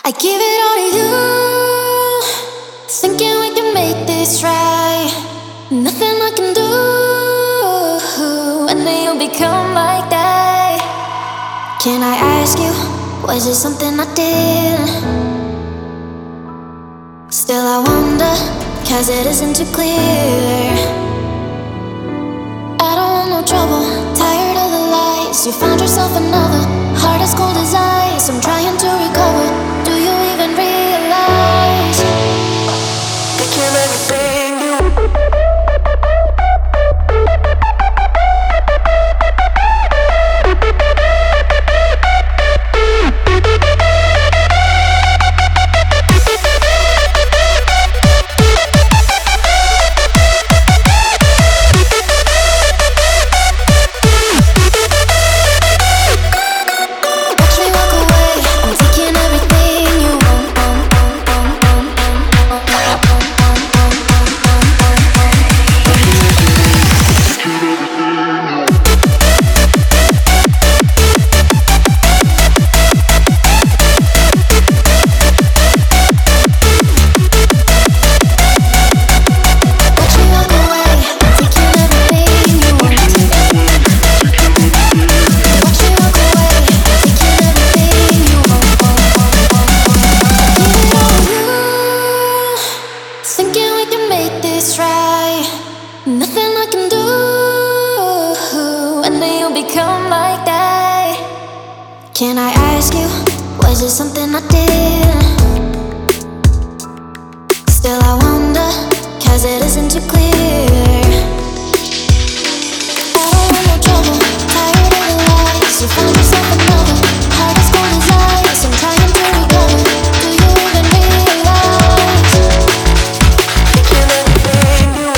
I give it all to you, thinking we can make this right. Nothing I can do, and then you become like that. Can I ask you, was it something I did? Still I wonder, cause it isn't too clear. I don't want no trouble, tired of the lies. You found yourself another, heart as cold as ice. I'm trying to recover, do you even realize? Thinking everything you nothing I can do, and then you become like that. Can I ask you, was it something I did? Still I wonder, cause it isn't too clear. I don't want no trouble, tired of the lies. You found yourself another, heart as cold as ice. I'm trying to recover, do you even realize? Thinking everything you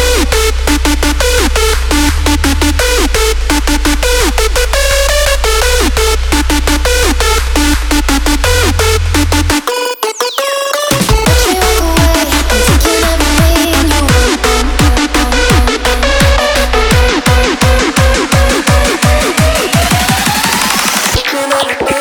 Can I